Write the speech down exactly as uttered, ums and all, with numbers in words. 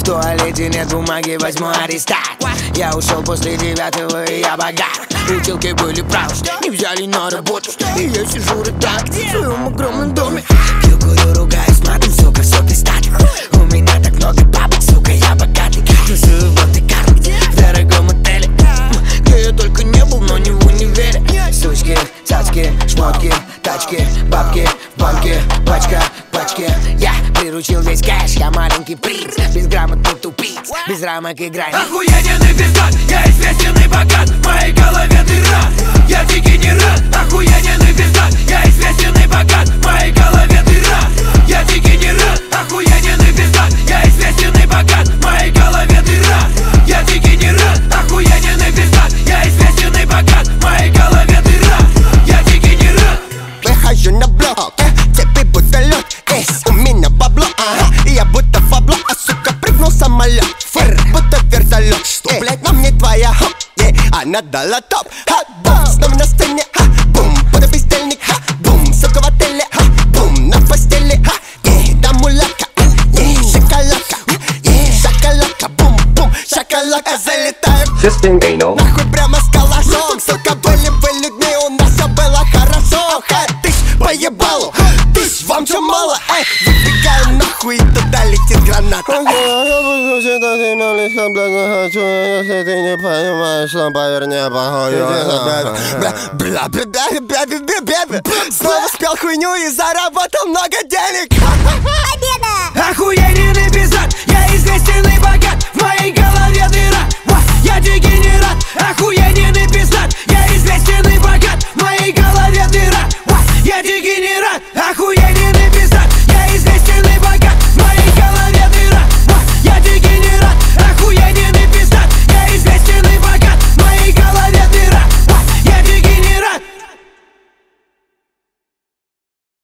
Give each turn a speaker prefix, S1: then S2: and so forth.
S1: туалете нет бумаги, возьму арестат. Я ушел после девятого, и я богат. Училки были правы, не взяли на работу. И я сижу рядом в своем огромном доме. Пью, курю, ругаюсь матом, сука, все ты статик. У меня так много бабок, сука, я богатый. Тусую в Монте-Карло, в дорогом отеле, где я только не был, но не в универе. Сучки, цацки, шмотки, тачки, бабки, в банке, пачка, пачки. Я приручил весь кэш, я маленький принц. Безграмотный тупиц, без рамок играй.
S2: Охуенный пиздат, я известен и богат. В моей голове дыра, я дегенерат. Охуенный пиздат, я известен и богат. В моей голове дыра, я дегенерат. Охуенный пиздат, я известен и богат. В моей голове дыра, я дегенерат. Охуенный пиздат, я известен и богат. В моей голове дыра, я дегенерат.
S3: Выхожу на блок, тебе будто лед. У меня бабло, ага, я будто фабло. А сука, прыгнул самолет, фыр, будто вертолет. Что, блять, нам не твоя, ха, е, она дала топ. Ха, бум, снова на сцене, ха, бум, под бездельник, ха, бум, сука в отеле, ха, бум, на постели, ха, е, да мулатка, е, шоколадка, е, шоколадка, бум, бум, шоколадка, залетаю. Нахуй прямо с калашом, сука, были бы людьми, у нас все было хорошо. Ха, тыщ, поебалу, тыщ, вам чё мало, эй, выдвигаем нахуй, и туда летит граната.
S4: Если ты не понимаешь, то поверни похуй.
S3: Бля-бля-бля-бля-бля-бля-бля. Снова спел хуйню и заработал много денег.
S5: Победа!
S2: Охуенный пиздат, я известен и богат. В моей голове дыра, я дегенерат.